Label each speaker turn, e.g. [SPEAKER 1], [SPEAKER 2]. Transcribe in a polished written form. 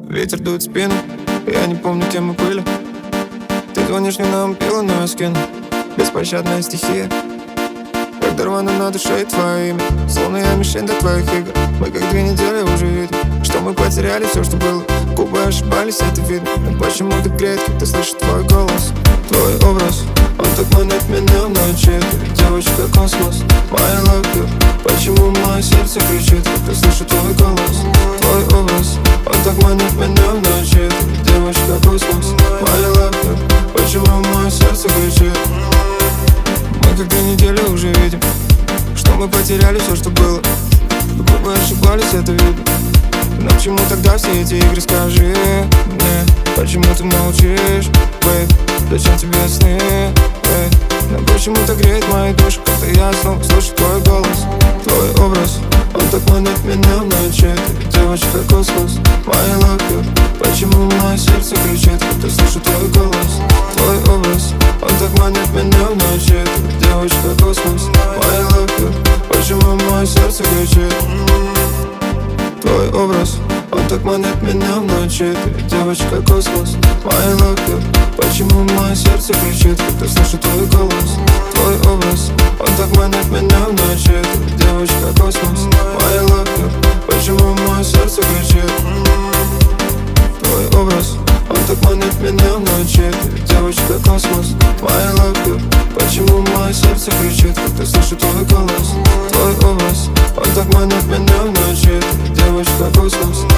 [SPEAKER 1] ветер дует в спину. Я не помню, кем мы были. Ты звонишь мне, нам пила, но я скину. Беспощадная стихия, когда рвано на душе твое имя. Словно я мишень для твоих игр. Мы как 2 недели уже видим, что мы потеряли все, что было. Губы ошибались, это видно. Но почему так греет, когда слышишь твой голос? Твой образ, он так манит меня в ночи. Ты девочка космос, my love you. Почему мое сердце кричит, когда слышу твой голос? Твой образ, он так манит меня в ночи. Ты девочка космос, my love you. Почему мое сердце кричит? Мы как 2 недели уже видим, что мы потеряли все, что было. Губы ошибались, это видно. Но к чему тогда все эти игры, скажи мне? Почему ты молчишь, бэйб? Зачем тебе сны, бэйб? Но почему-то греет мою душу, когда я снова слышу твой голос. Твой образ, он так манит меня в ночи. Ты девочка космос, my love you. Почему мое сердце кричит, когда слышу твой голос? Твой образ, он так манит меня в ночи. Ты девочка космос, my love you. Почему мое сердце кричит? Твой образ, он так манит меня в ночи. Ты девочка космос, my love you. Почему мое сердце кричит, когда слышу твой голос? Твой образ, он так манит меня в ночи. Ты девочка космос, my love you. Почему мое сердце кричит? Твой образ, он так манит меня в ночи. Ты девочка космос, my love you. Почему мое сердце кричит, когда слышу твой голос? Твой образ, он так манит меня в ночи. Ты девочка космос.